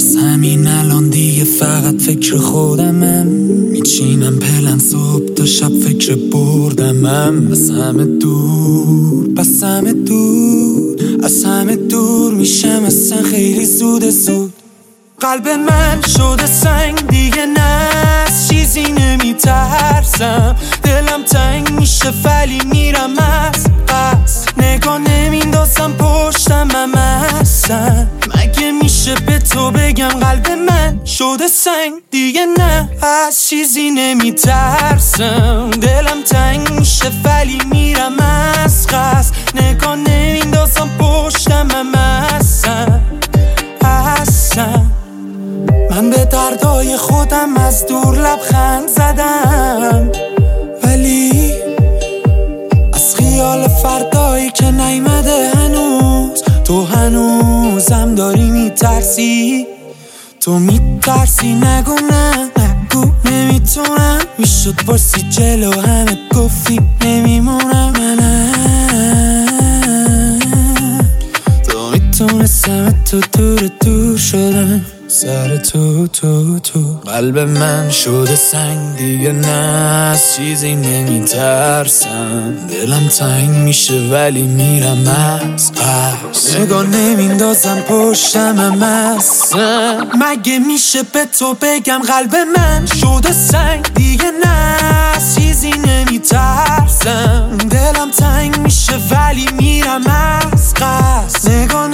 بس همین الان دیگه فقط فکر خودمم، میچینم پلن صبح تا شب فکر بردمم. از همه دور، بس همه دور، از همه دور میشم اصلا خیلی زود. قلب من شده سنگ دیگه نه، از چیزی نمیترسم. دلم تنگ میشه ولی میرم از قصد، نگاه نمیندازم پشتم اصلا. مگه میشه به تو بگم قلب من شده سنگ دیگه نه، از چیزی نمیترسم. دلم تنگ میشه ولی میرم از قصد، نگاه نمیندازم پشتم اصلا. من به دردای خودم از دور لبخند زدم، ولی از خیال فردایی که نیمده هنوز، تو هنوزم داری میترسی. تو میترسی نگو نه، نگو نمیتونم، میشد بارسی جلو همه گفتی نمیمونم. تو میتونستم تو دور شدن سر تو. قلب من شده سنگ دیگه نه، از چیزی نمیترسم. دلم تنگ میشه ولی میرم از قصد، نگاه نمیندازم پشتم اصلا. مگه میشه به تو بگم قلب من شده سنگ دیگه نه، از چیزی نمیترسم. دلم تنگ میشه ولی میرم از قصد، نگاه